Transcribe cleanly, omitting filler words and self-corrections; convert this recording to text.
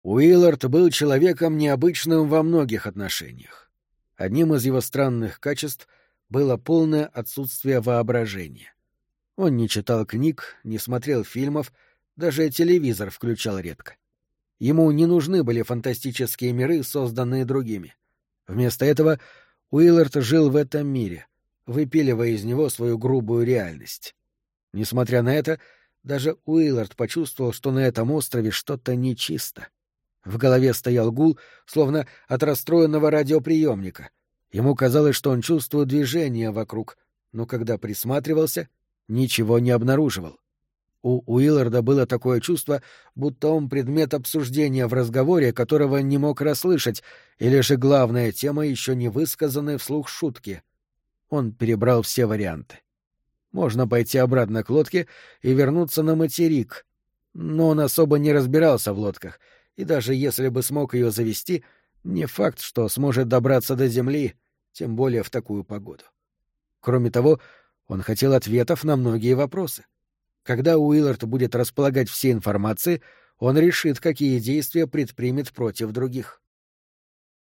Уиллард был человеком необычным во многих отношениях. Одним из его странных качеств было полное отсутствие воображения. Он не читал книг, не смотрел фильмов, даже телевизор включал редко. Ему не нужны были фантастические миры, созданные другими. Вместо этого Уиллард жил в этом мире, выпиливая из него свою грубую реальность. Несмотря на это, даже Уиллард почувствовал, что на этом острове что-то нечисто. В голове стоял гул, словно от расстроенного радиоприемника. Ему казалось, что он чувствует движение вокруг, но когда присматривался, ничего не обнаруживал. У Уилларда было такое чувство, будто он предмет обсуждения в разговоре, которого не мог расслышать, или же главная тема еще не высказанной вслух шутки. Он перебрал все варианты. Можно пойти обратно к лодке и вернуться на материк, но он особо не разбирался в лодках, и даже если бы смог ее завести, не факт, что сможет добраться до земли, тем более в такую погоду. Кроме того, он хотел ответов на многие вопросы. Когда Уиллард будет располагать всей информацией, он решит, какие действия предпримет против других.